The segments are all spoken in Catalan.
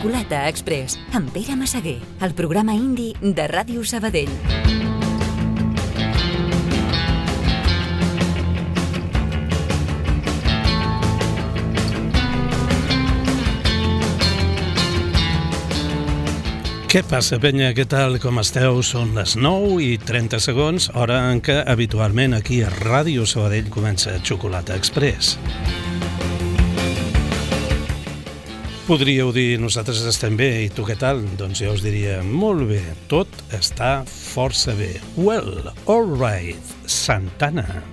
Xocolata Express, amb Pere Massaguer, el programa indi de Ràdio Sabadell. Què passa, penya? Què tal? Com esteu? Són les 9:30, hora en què habitualment aquí a Ràdio Sabadell comença Xocolata Express. Podríeu dir, nosaltres estem bé, i tu què tal? Doncs jo us diria, molt bé, tot està força bé. Well, all right, Santana.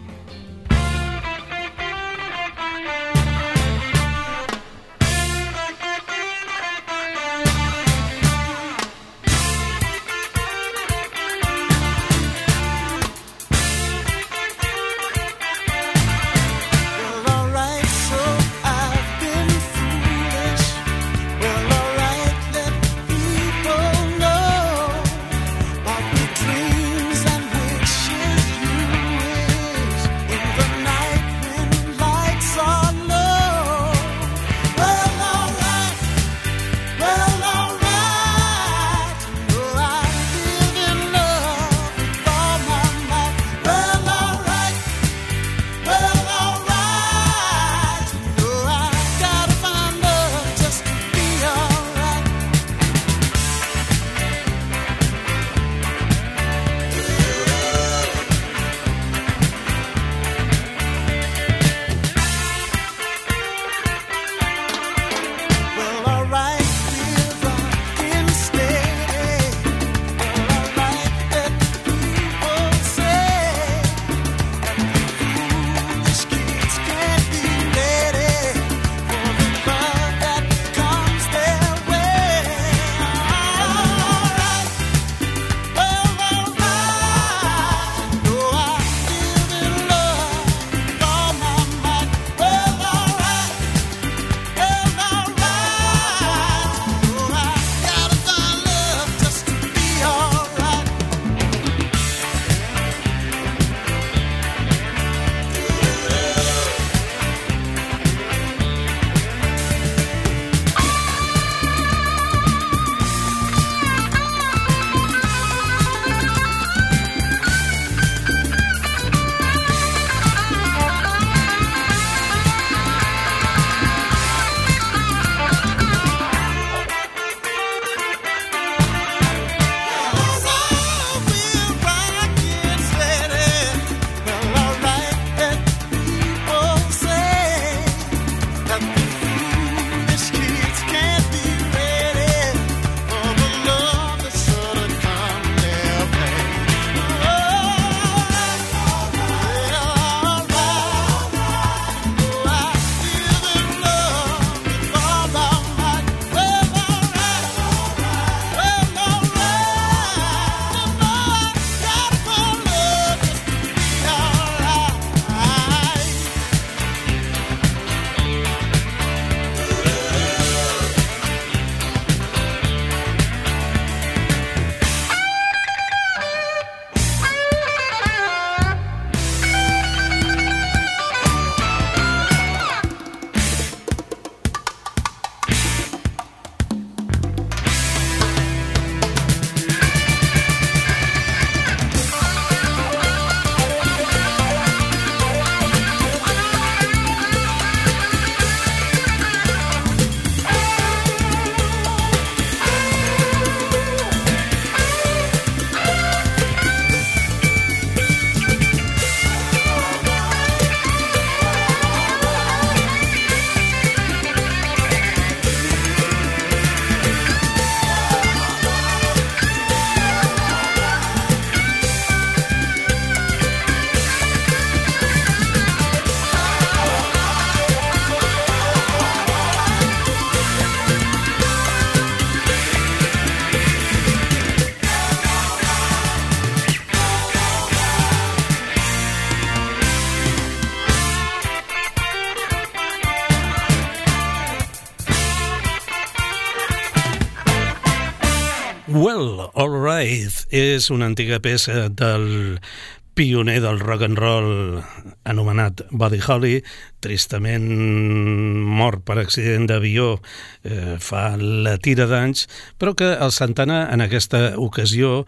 Well, all right, és una antiga peça del pioner del rock and roll anomenat Buddy Holly, tristament mort per accident d'avió fa la tira d'anys, però que el Santana en aquesta ocasió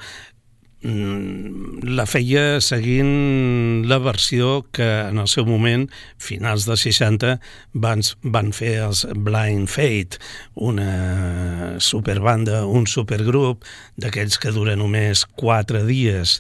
la feia seguint la versió que en el seu moment, finals dels 60, van fer els Blind Faith, una superbanda, un supergrup d'aquells que duren només 4 dies,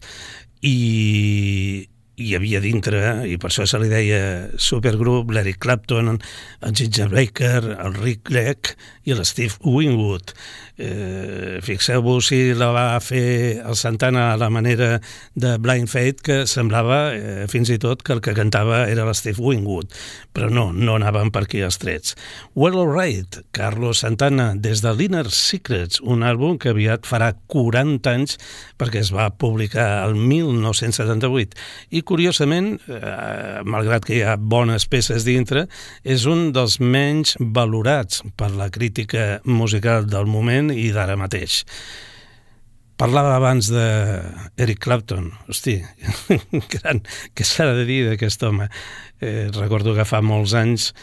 i hi havia dintre, i per això se li deia supergrup, l'Eric Clapton, el Ginger Baker, el Rick Gregg i el Steve Winwood. Fixeu-vos si la va fer el Santana a la manera de Blind Faith, que semblava fins i tot que el que cantava era l'Steve Winwood, però no anaven per aquí els trets. Well Alright, Carlos Santana, des de l'Inner Secrets, un àlbum que aviat farà 40 anys perquè es va publicar el 1978, i curiosament, malgrat que hi ha bones peces dintre, és un dels menys valorats per la crítica musical del moment i d'ara mateix. Parlava abans d'Eric Clapton. Hosti, gran, què s'ha de dir d'aquest home? Recordo que fa molts anys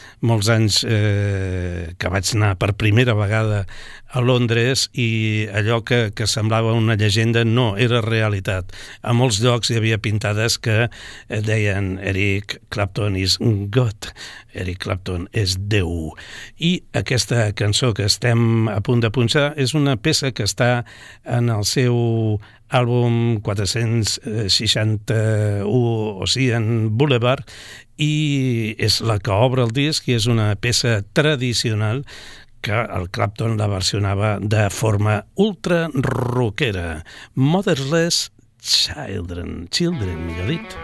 que vaig anar per primera vegada a Londres i allò que semblava una llegenda no era realitat. A molts llocs hi havia pintades que deien Eric Clapton is God, Eric Clapton és Déu. I aquesta cançó que estem a punt de punxar és una peça que està en el seu àlbum 461 Ocean Boulevard, i és la que obre el disc i és una peça tradicional que el Clapton la versionava de forma ultra rockera. Motherless Children, millor dit.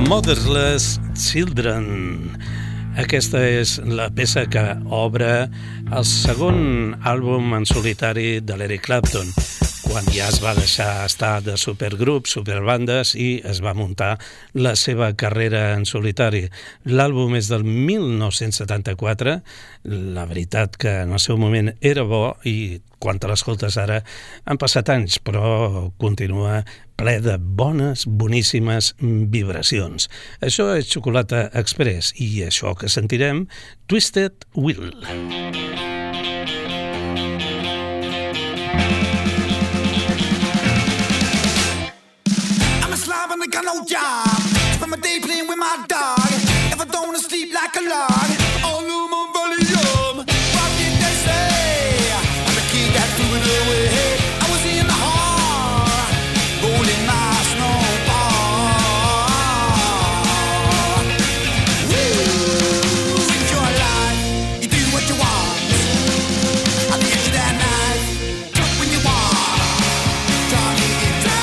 Motherless Children. Aquesta és la peça que obre el segon àlbum en solitari de l'Eric Clapton, quan ja es va deixar estar de supergrups, superbandes i es va muntar la seva carrera en solitari. L'àlbum és del 1974, la veritat que en el seu moment era bo i quan te l'escoltes ara han passat anys, però continua ple de bones, boníssimes vibracions. Això és Xocolata Express i això que sentirem, Twisted Will. I got no job. Spend my day playing with my dog. If I don't wanna sleep like a log, all of my volume. What did they say? I'm the kid that threw it away. I was in the hall, rolling my snowball. Woo! It's your life. You do what you want. On the edge of that knife, cut when you want. Trying to get dry.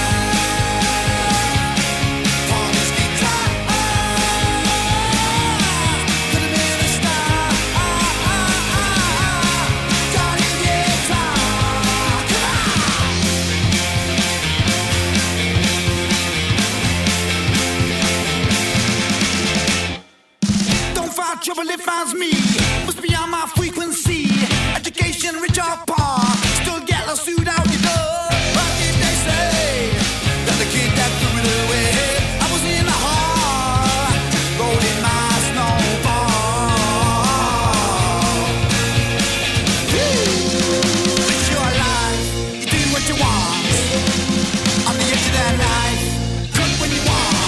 Trouble it finds me, must be on my frequency. Education, rich or poor, still get lost suit out your door. What did they say? That the kid that threw it away. I was in the hall, rolling my snowball. Woo! It's your life, you do what you want. On the edge of that knife, cut when you want.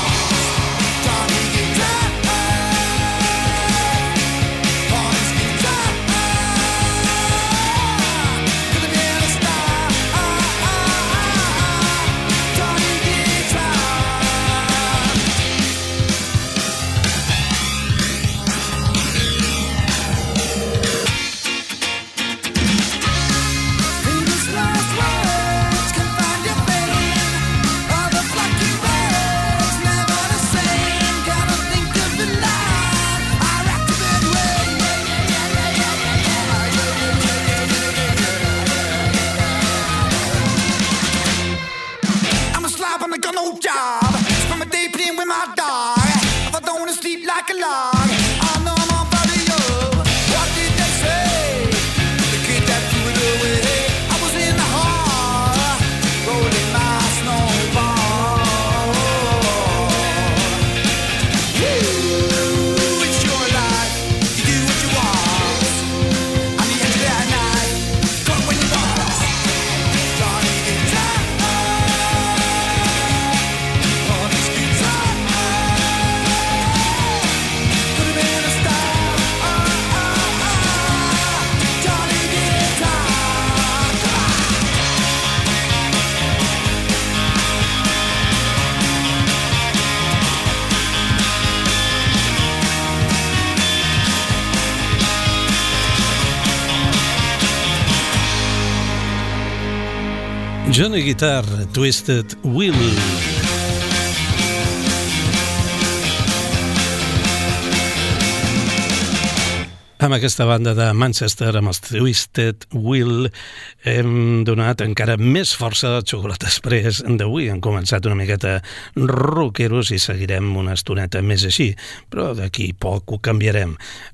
Johnny Guitar, Twisted Will. Amb aquesta banda de Manchester, amb els Twisted Will, hem donat encara més força al Xocolata Express d'avui. Hem començat una miqueta rockeros i seguirem una estoneta més així, però d'aquí poc ho canviarem.